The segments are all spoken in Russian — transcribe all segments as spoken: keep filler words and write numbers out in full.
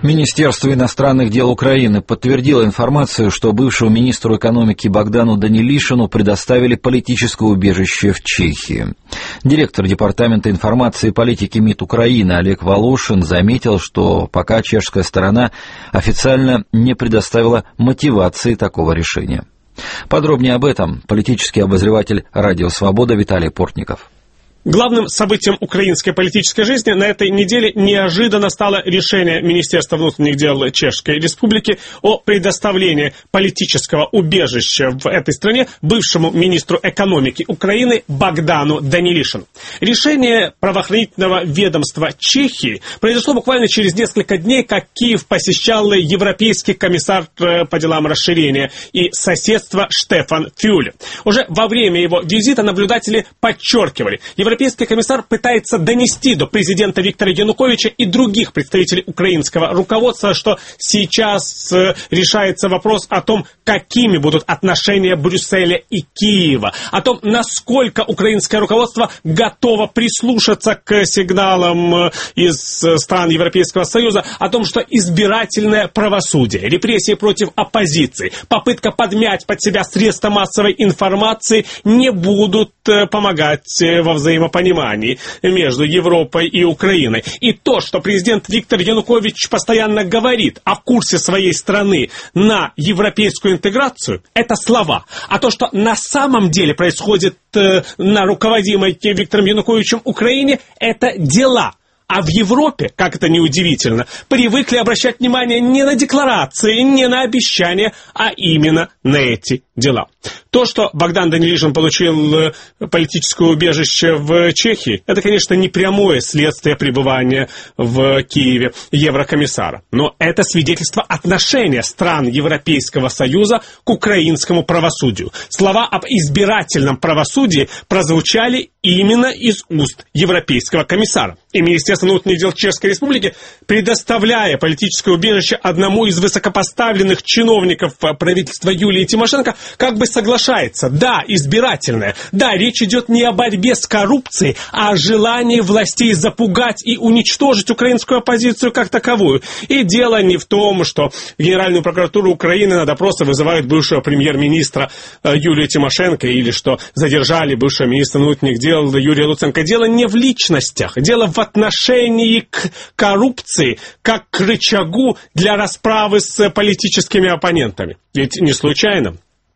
Министерство иностранных дел Украины подтвердило информацию, что бывшему министру экономики Богдану Данилишину предоставили политическое убежище в Чехии. Директор Департамента информации и политики МИД Украины Олег Волошин заметил, что пока чешская сторона официально не предоставила мотивации такого решения. Подробнее об этом политический обозреватель «Радио Свобода» Виталий Портников. Главным событием украинской политической жизни на этой неделе неожиданно стало решение Министерства внутренних дел Чешской Республики о предоставлении политического убежища в этой стране бывшему министру экономики Украины Богдану Данилишину. Решение правоохранительного ведомства Чехии произошло буквально через несколько дней, как Киев посещал европейский комиссар по делам расширения и соседства Штефан Фюле. Уже во время его визита наблюдатели подчеркивали, Европейский комиссар пытается донести до президента Виктора Януковича и других представителей украинского руководства, что сейчас э, решается вопрос о том, какими будут отношения Брюсселя и Киева, о том, насколько украинское руководство готово прислушаться к сигналам э, из э, стран Европейского Союза, о том, что избирательное правосудие, репрессии против оппозиции, попытка подмять под себя средства массовой информации не будут э, помогать э, во взаимодействии понимании между Европой и Украиной. И то, что президент Виктор Янукович постоянно говорит о курсе своей страны на европейскую интеграцию, это слова. А то, что на самом деле происходит э, на руководимой Виктором Януковичем Украине, это дела. А в Европе, как это ни удивительно, привыкли обращать внимание не на декларации, не на обещания, а именно на эти дела. То, что Богдан Данилишин получил политическое убежище в Чехии, это, конечно, не прямое следствие пребывания в Киеве еврокомиссара. Но это свидетельство отношения стран Европейского Союза к украинскому правосудию. Слова об избирательном правосудии прозвучали именно из уст европейского комиссара. И Министерство внутренних дел Чешской Республики, предоставляя политическое убежище одному из высокопоставленных чиновников правительства Юлии Тимошенко, как бы соглашается. Да, избирательное. Да, речь идет не о борьбе с коррупцией, а о желании властей запугать и уничтожить украинскую оппозицию как таковую. И дело не в том, что в Генеральную прокуратуру Украины на допросы вызывают бывшего премьер-министра Юлию Тимошенко, или что задержали бывшего министра внутренних дел Юрия Луценко. Дело не в личностях, дело в отношении к коррупции как к рычагу для расправы с политическими оппонентами. Ведь не случайно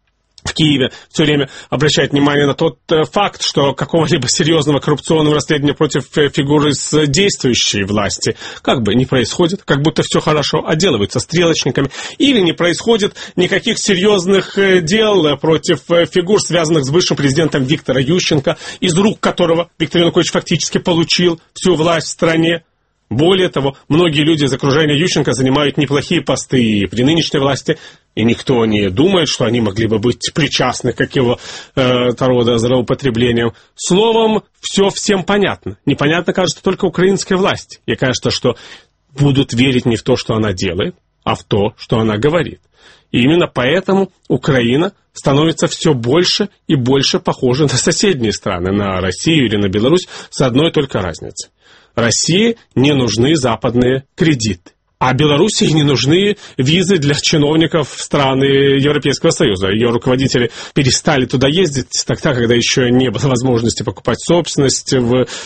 в Киеве все время обращают внимание на тот факт, что какого-либо серьезного коррупционного расследования против фигуры с действующей власти как бы не происходит, как будто все хорошо, отделываются стрелочниками, или не происходит никаких серьезных дел против фигур, связанных с бывшим президентом Виктора Ющенко, из рук которого Виктор Янукович фактически получил всю власть в стране. Более того, многие люди из окружения Ющенко занимают неплохие посты и при нынешней власти, и никто не думает, что они могли бы быть причастны к какого-то э, рода злоупотреблениям. Словом, все всем понятно. Непонятно, кажется, только украинской власти. И кажется, что будут верить не в то, что она делает, а в то, что она говорит. И именно поэтому Украина становится все больше и больше похожа на соседние страны, на Россию или на Беларусь, с одной только разницей. России не нужны западные кредиты, а Белоруссии не нужны визы для чиновников стран Европейского Союза. Ее руководители перестали туда ездить тогда, когда еще не было возможности покупать собственность в э,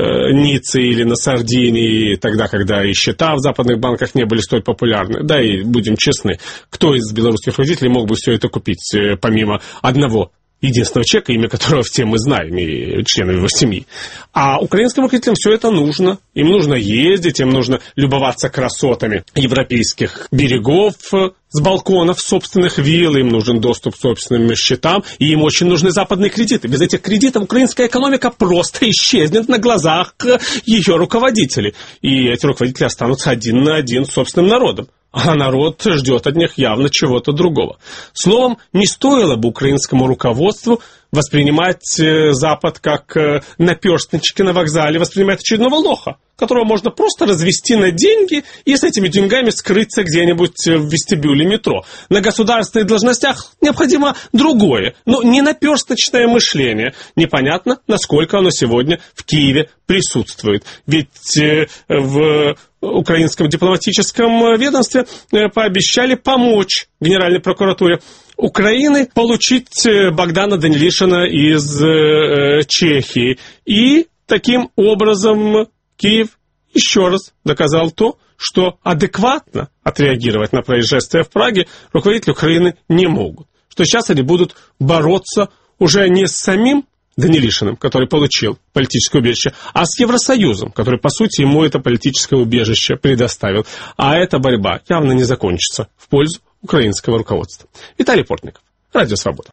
Ницце или на Сардинии, тогда, когда и счета в западных банках не были столь популярны. Да, и будем честны, кто из белорусских руководителей мог бы все это купить, э, помимо одного единственного человека, имя которого все мы знаем, и членов его семьи. А украинским руководителям все это нужно. Им нужно ездить, им нужно любоваться красотами европейских берегов с балконов собственных вилл, им нужен доступ к собственным счетам, и им очень нужны западные кредиты. Без этих кредитов украинская экономика просто исчезнет на глазах ее руководителей. И эти руководители останутся один на один с собственным народом. А народ ждет от них явно чего-то другого. Словом, не стоило бы украинскому руководству воспринимать Запад как наперстнички на вокзале, воспринимать очередного лоха, которого можно просто развести на деньги и с этими деньгами скрыться где-нибудь в вестибюле метро. На государственных должностях необходимо другое, но не наперсточное мышление. Непонятно, насколько оно сегодня в Киеве присутствует. Ведь в украинском дипломатическом ведомстве пообещали помочь Генеральной прокуратуре Украины получить Богдана Данилишина из э, Чехии. И таким образом Киев еще раз доказал то, что адекватно отреагировать на происшествие в Праге руководители Украины не могут. Что сейчас они будут бороться уже не с самим Данилишиным, который получил политическое убежище, а с Евросоюзом, который, по сути, ему это политическое убежище предоставил. А эта борьба явно не закончится в пользу украинского руководства. Виталий Портников, Радио Свобода.